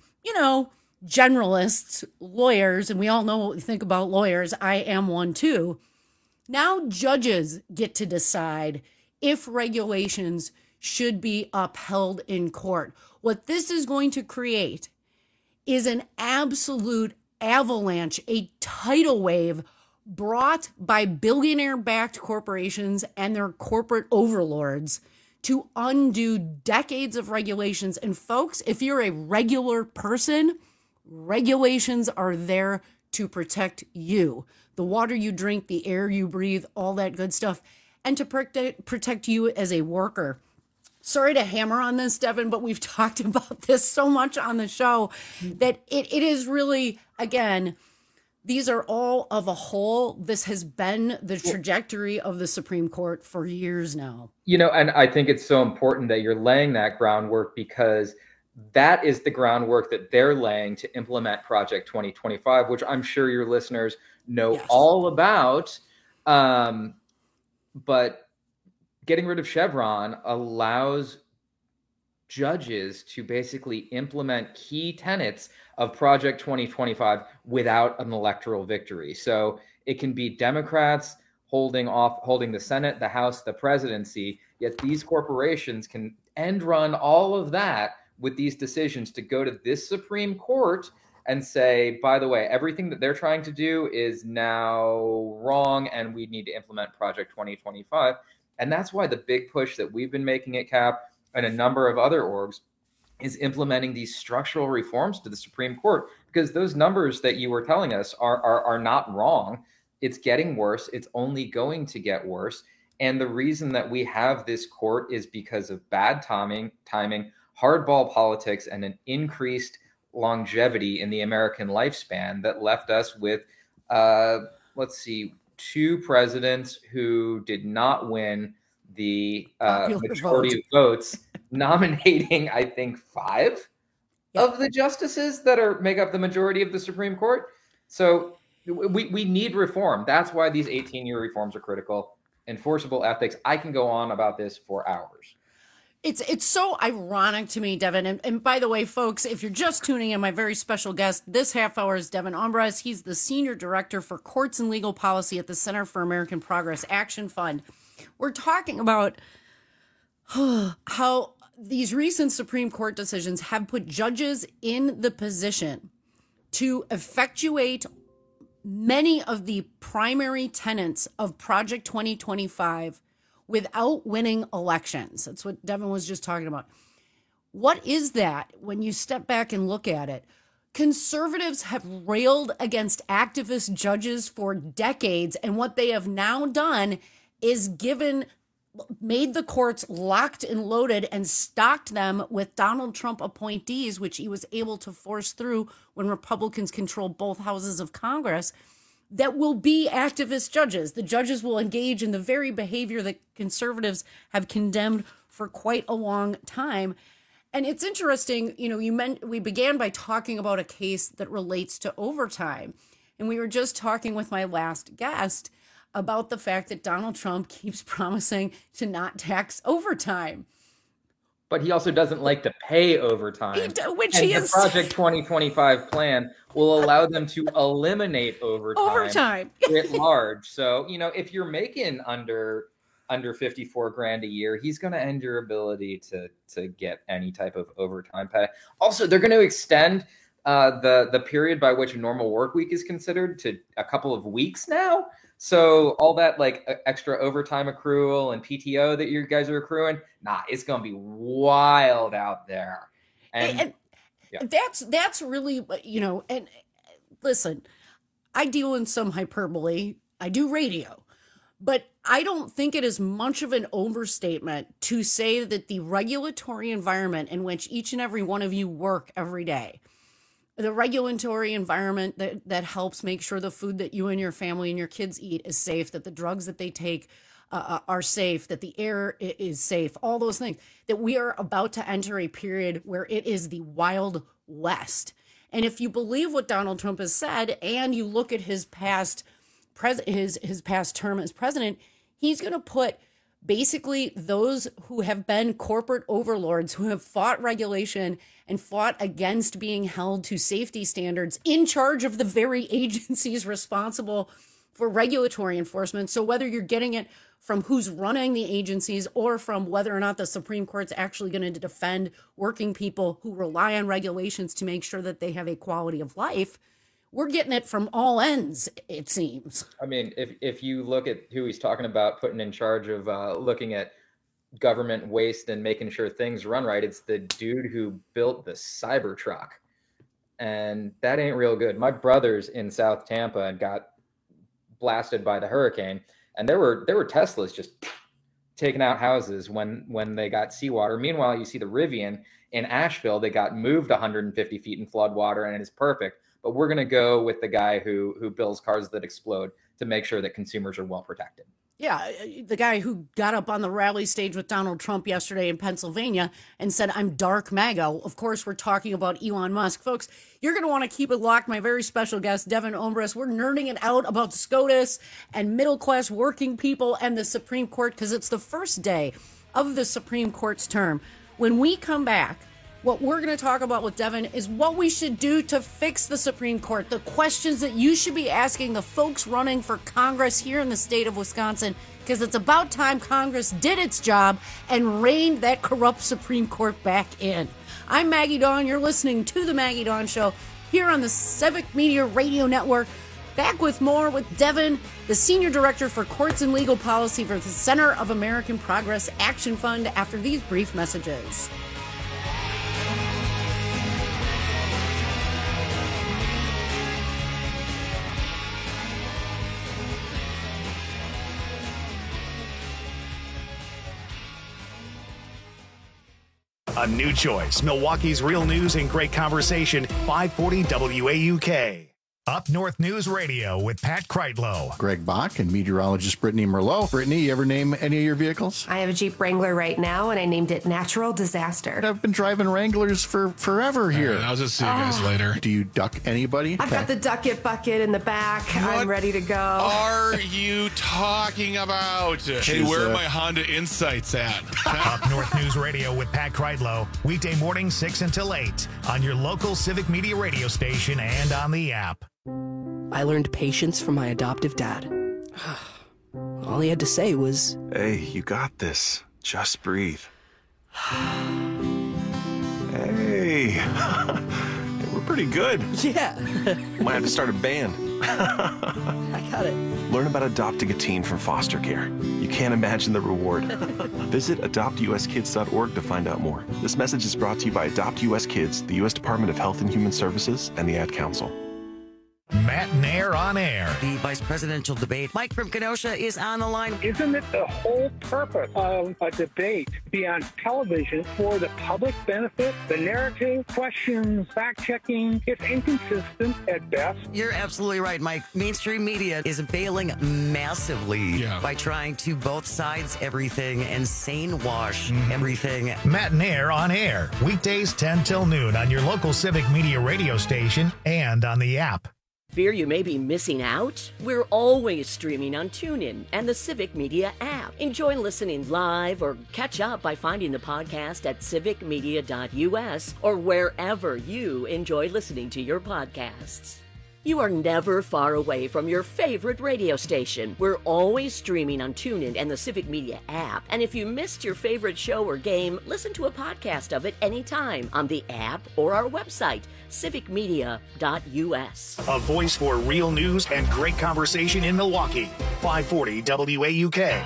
generalists, lawyers, and we all know what we think about lawyers. I am one too. Now judges get to decide if regulations should be upheld in court. What this is going to create is an absolute avalanche, a tidal wave brought by billionaire-backed corporations and their corporate overlords to undo decades of regulations. And folks, if you're a regular person, regulations are there to protect you. The water you drink, the air you breathe, all that good stuff. And to protect you as a worker. Sorry to hammer on this, Devin, but we've talked about this so much on the show that it is really, again, these are all of a whole. This has been the trajectory of the Supreme Court for years now. And I think it's so important that you're laying that groundwork, because that is the groundwork that they're laying to implement Project 2025, which I'm sure your listeners know all about. But getting rid of Chevron allows judges to basically implement key tenets of Project 2025 without an electoral victory. So it can be Democrats holding the Senate, the House, the presidency, yet these corporations can end run all of that with these decisions to go to this Supreme Court and say, by the way, everything that they're trying to do is now wrong and we need to implement Project 2025. And that's why the big push that we've been making at CAP and a number of other orgs is implementing these structural reforms to the Supreme Court, because those numbers that you were telling us are not wrong. It's getting worse. It's only going to get worse. And the reason that we have this court is because of bad timing, hardball politics, and an increased longevity in the American lifespan that left us with, two presidents who did not win the majority of votes, nominating, I think, 5 of the justices that make up the majority of the Supreme Court. So we need reform. That's why these 18-year reforms are critical. Enforceable ethics. I can go on about this for hours. It's so ironic to me, Devin. And by the way, folks, if you're just tuning in, my very special guest this half hour is Devin Ombres. He's the Senior Director for Courts and Legal Policy at the Center for American Progress Action Fund. We're talking about how these recent Supreme Court decisions have put judges in the position to effectuate many of the primary tenets of Project 2025 without winning elections. That's what Devin was just talking about. What is that when you step back and look at it? Conservatives have railed against activist judges for decades, and what they have now done is made the courts locked and loaded and stocked them with Donald Trump appointees, which he was able to force through when Republicans control both houses of Congress, that will be activist judges. The judges will engage in the very behavior that conservatives have condemned for quite a long time. And it's interesting, we began by talking about a case that relates to overtime. And we were just talking with my last guest about the fact that Donald Trump keeps promising to not tax overtime. But he also doesn't like to pay overtime. The Project 2025 plan will allow them to eliminate overtime writ large. So, if you're making under 54 grand a year, he's going to end your ability to get any type of overtime pay. Also, they're going to extend the period by which a normal work week is considered to a couple of weeks now. So all that extra overtime accrual and PTO that you guys are accruing, it's going to be wild out there. And that's really, and listen, I deal in some hyperbole. I do radio, but I don't think it is much of an overstatement to say that the regulatory environment in which each and every one of you work every day, the regulatory environment that helps make sure the food that you and your family and your kids eat is safe, that the drugs that they take are safe, that the air is safe, all those things, that we are about to enter a period where it is the Wild West. And if you believe what Donald Trump has said, and you look at his past term as president, he's going to put basically those who have been corporate overlords, who have fought regulation and fought against being held to safety standards, in charge of the very agencies responsible for regulatory enforcement. So whether you're getting it from who's running the agencies or from whether or not the Supreme Court's actually going to defend working people who rely on regulations to make sure that they have a quality of life, we're getting it from all ends, it seems. I mean, if you look at who he's talking about putting in charge of looking at government waste and making sure things run right, it's the dude who built the Cybertruck. And that ain't real good. My brother's in South Tampa and got blasted by the hurricane. And there were Teslas just taking out houses when they got seawater. Meanwhile, you see the Rivian in Asheville, they got moved 150 feet in flood water, and it is perfect. But we're going to go with the guy who builds cars that explode to make sure that consumers are well protected. Yeah, the guy who got up on the rally stage with Donald Trump yesterday in Pennsylvania and said, "I'm dark MAGA." Of course, we're talking about Elon Musk. Folks, you're going to want to keep it locked. My very special guest, Devin Ombres, we're nerding it out about SCOTUS and middle-class working people and the Supreme Court because it's the first day of the Supreme Court's term. When we come back, what we're going to talk about with Devin is what we should do to fix the Supreme Court, the questions that you should be asking the folks running for Congress here in the state of Wisconsin, because it's about time Congress did its job and reined that corrupt Supreme Court back in. I'm Maggie Dawn. You're listening to The Maggie Dawn Show here on the Civic Media Radio Network. Back with more with Devin, the Senior Director for Courts and Legal Policy for the Center of American Progress Action Fund, after these brief messages. A new choice. Milwaukee's real news and great conversation. 540 WAUK. Up North News Radio with Pat Kreitlow. Greg Bach and meteorologist Brittany Merlot. Brittany, you ever name any of your vehicles? I have a Jeep Wrangler right now, and I named it Natural Disaster. I've been driving Wranglers for forever here. Right, I'll just see you guys later. Do you duck anybody? I've got the Duck It bucket in the back. What I'm ready to go. are you talking about? Hey, where are my Honda Insights at? Up North News Radio with Pat Kreitlow. Weekday morning 6 until 8 on your local Civic Media radio station and on the app. I learned patience from my adoptive dad. All he had to say was, "Hey, you got this. Just breathe." Hey, we're pretty good. Yeah. Might have to start a band. I got it. Learn about adopting a teen from foster care. You can't imagine the reward. Visit adoptuskids.org to find out more. This message is brought to you by Adopt US Kids, the U.S. Department of Health and Human Services, and the Ad Council. Matt Nair on air. The vice presidential debate. Mike from Kenosha is on the line. Isn't it the whole purpose of a debate to be on television for the public benefit? The narrative, questions, fact-checking, it's inconsistent at best. You're absolutely right, Mike. Mainstream media is bailing massively by trying to both sides everything and sane wash everything. Matt Nair on air. Weekdays 10 till noon on your local Civic Media radio station and on the app. Fear you may be missing out? We're always streaming on TuneIn and the Civic Media app. Enjoy listening live or catch up by finding the podcast at civicmedia.us or wherever you enjoy listening to your podcasts. You are never far away from your favorite radio station. We're always streaming on TuneIn and the Civic Media app. And if you missed your favorite show or game, listen to a podcast of it anytime on the app or our website, civicmedia.us. A voice for real news and great conversation in Milwaukee. 540 WAUK.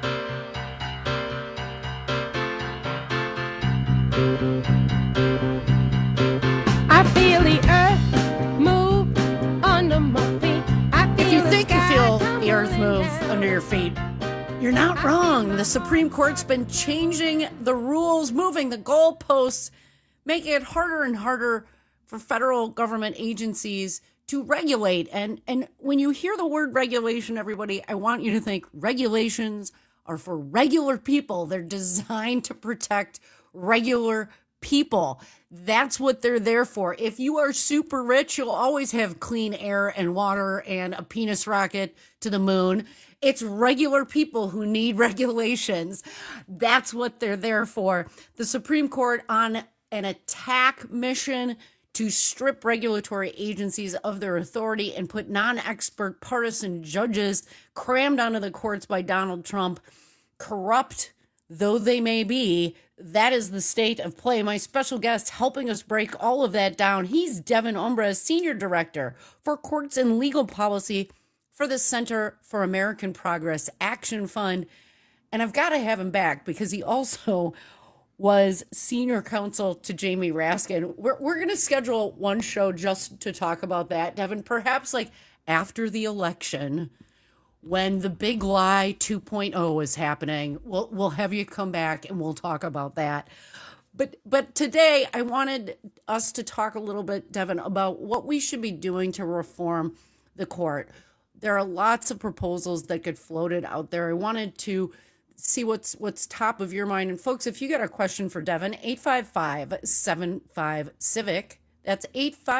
I feel the earth move under my feet. If you think you feel the earth move under your feet, you're not wrong. The Supreme Court's been changing the rules, moving the goalposts, making it harder and harder for federal government agencies to regulate. And when you hear the word regulation, everybody, I want you to think regulations are for regular people. They're designed to protect regular people. That's what they're there for. If you are super rich, you'll always have clean air and water and a penis rocket to the moon. It's regular people who need regulations. That's what they're there for. The Supreme Court on an attack mission to strip regulatory agencies of their authority and put non-expert partisan judges crammed onto the courts by Donald Trump, corrupt though they may be. That is the state of play. My special guest helping us break all of that down, he's Devin Umbra, Senior Director for Courts and Legal Policy for the Center for American Progress Action Fund. And I've got to have him back because he also was senior counsel to Jamie Raskin. We're going to schedule one show just to talk about that, Devin, perhaps like after the election, when the big lie 2.0 is happening. We'll have you come back and we'll talk about that. But today I wanted us to talk a little bit, Devin, about what we should be doing to reform the court. There are lots of proposals that get floated out there. I wanted to see what's top of your mind. And folks, if you got a question for Devin, 855-75-CIVIC. That's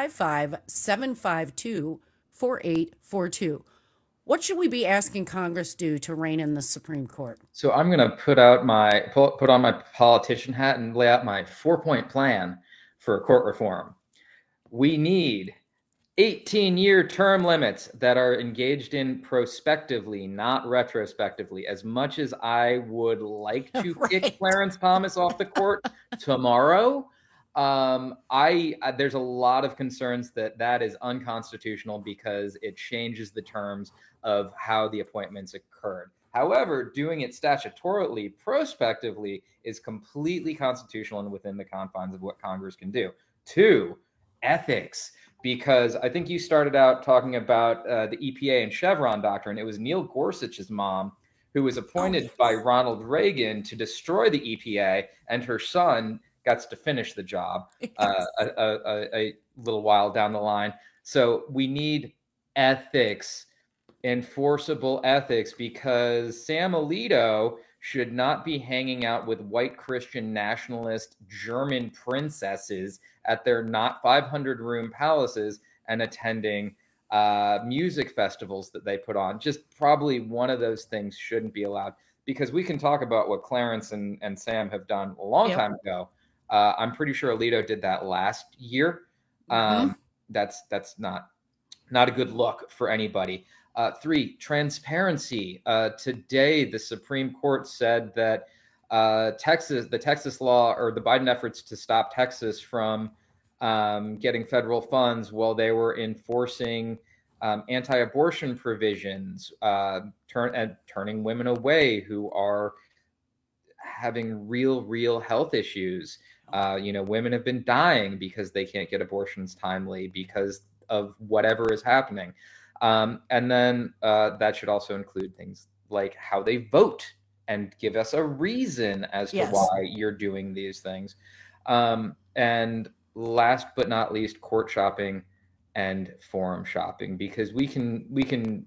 855-752-4842. What should we be asking Congress do to rein in the Supreme Court? So I'm going to put on my politician hat and lay out my 4-point plan for court reform. We need 18-year term limits that are engaged in prospectively, not retrospectively. As much as I would like to kick Clarence Thomas off the court tomorrow, there's a lot of concerns that is unconstitutional because it changes the terms of how the appointments occurred. However, doing it statutorily, prospectively, is completely constitutional and within the confines of what Congress can do. 2, ethics. Because I think you started out talking about the EPA and Chevron doctrine. It was Neil Gorsuch's mom who was appointed by Ronald Reagan to destroy the EPA, and her son got to finish the job a little while down the line. So we need ethics, enforceable ethics, because Sam Alito should not be hanging out with white Christian nationalist German princesses at their not 500-room palaces and attending music festivals that they put on. Just probably one of those things shouldn't be allowed, because we can talk about what Clarence and Sam have done a long time ago. I'm pretty sure Alito did that last year. That's not a good look for anybody. 3, transparency. Today, the Supreme Court said that the Texas law, or the Biden efforts to stop Texas from getting federal funds while they were enforcing anti-abortion provisions, turning women away who are having real health issues. Women have been dying because they can't get abortions timely because of whatever is happening. And then that should also include things like how they vote and give us a reason as to why you're doing these things. And last but not least, court shopping and forum shopping, because we can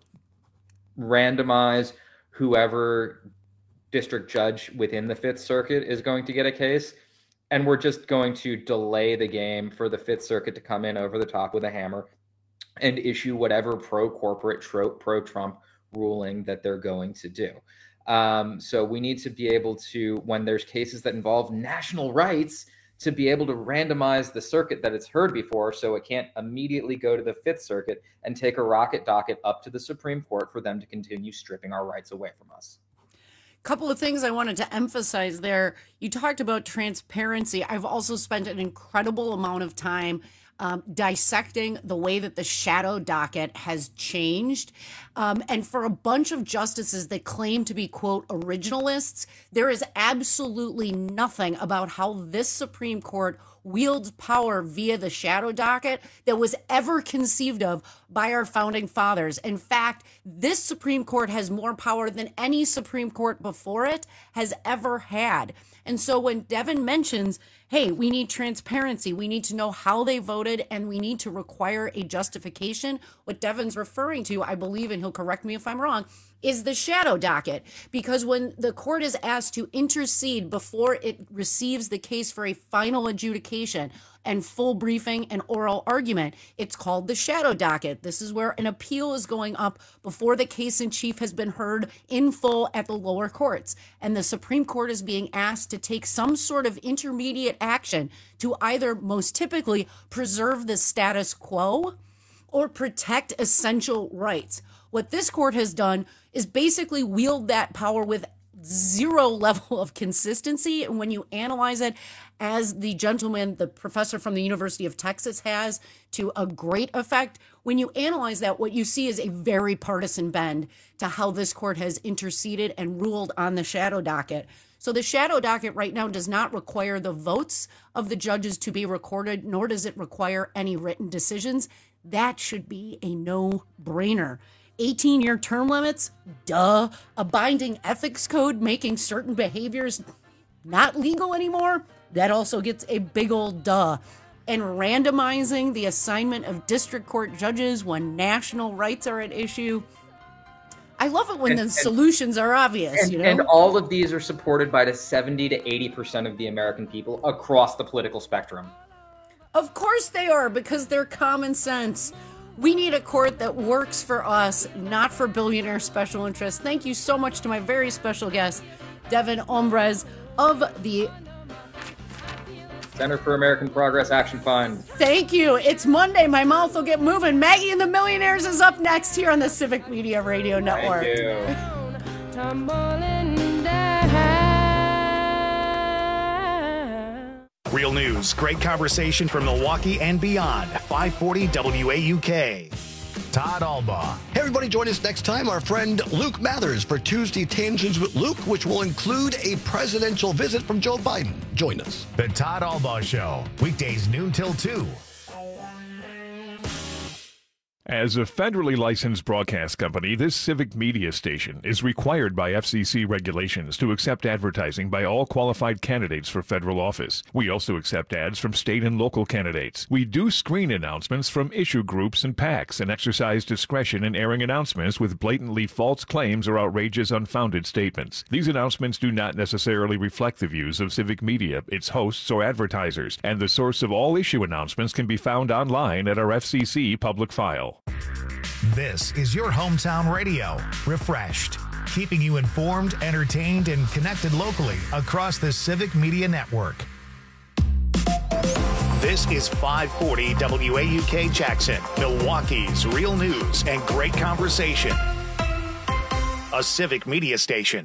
randomize whoever district judge within the Fifth Circuit is going to get a case, and we're just going to delay the game for the Fifth Circuit to come in over the top with a hammer and issue whatever pro-corporate, pro-Trump ruling that they're going to do. So we need to be able to, when there's cases that involve national rights, to be able to randomize the circuit that it's heard before, so it can't immediately go to the Fifth Circuit and take a rocket docket up to the Supreme Court for them to continue stripping our rights away from us. Couple of things I wanted to emphasize there. You talked about transparency. I've also spent an incredible amount of time dissecting the way that the shadow docket has changed. And for a bunch of justices that claim to be, quote, originalists, there is absolutely nothing about how this Supreme Court wields power via the shadow docket that was ever conceived of by our founding fathers. In fact, this Supreme Court has more power than any Supreme Court before it has ever had. And so when Devin mentions, hey, we need transparency, we need to know how they voted, and we need to require a justification, what Devin's referring to, I believe, and he'll correct me if I'm wrong, is the shadow docket. Because when the court is asked to intercede before it receives the case for a final adjudication and full briefing and oral argument, it's called the shadow docket. This is where an appeal is going up before the case in chief has been heard in full at the lower courts. And the Supreme Court is being asked to take some sort of intermediate action to either, most typically, preserve the status quo or protect essential rights. What this court has done is basically wield that power with zero level of consistency. And when you analyze it, as the gentleman, the professor from the University of Texas has, to a great effect, when you analyze that, what you see is a very partisan bend to how this court has interceded and ruled on the shadow docket. So the shadow docket right now does not require the votes of the judges to be recorded, nor does it require any written decisions. That should be a no-brainer. 18-year term limits? Duh. A binding ethics code making certain behaviors not legal anymore? That also gets a big old duh. And randomizing the assignment of district court judges when national rights are at issue. I love it when the solutions are obvious, And all of these are supported by the 70 to 80% of the American people across the political spectrum. Of course they are, because they're common sense. We need a court that works for us, not for billionaire special interests. Thank you so much to my very special guest, Devin Ombres of the Center for American Progress Action Fund. Thank you. It's Monday. My mouth will get moving. Maggie and the Millionaires is up next here on the Civic Media Radio Network. Thank you. Real news, great conversation from Milwaukee and beyond. 540 WAUK. Todd Albaugh. Hey, everybody, join us next time, our friend Luke Mathers, for Tuesday Tangents with Luke, which will include a presidential visit from Joe Biden. Join us. The Todd Albaugh Show, weekdays noon till 2. As a federally licensed broadcast company, this civic media station is required by FCC regulations to accept advertising by all qualified candidates for federal office. We also accept ads from state and local candidates. We do screen announcements from issue groups and PACs and exercise discretion in airing announcements with blatantly false claims or outrageous, unfounded statements. These announcements do not necessarily reflect the views of civic media, its hosts, or advertisers, and the source of all issue announcements can be found online at our FCC public file. This is your hometown radio, Refreshed, keeping you informed, entertained, and connected locally across the Civic Media Network. This is 540 WAUK Jackson, Milwaukee's real news and great conversation. A Civic Media station.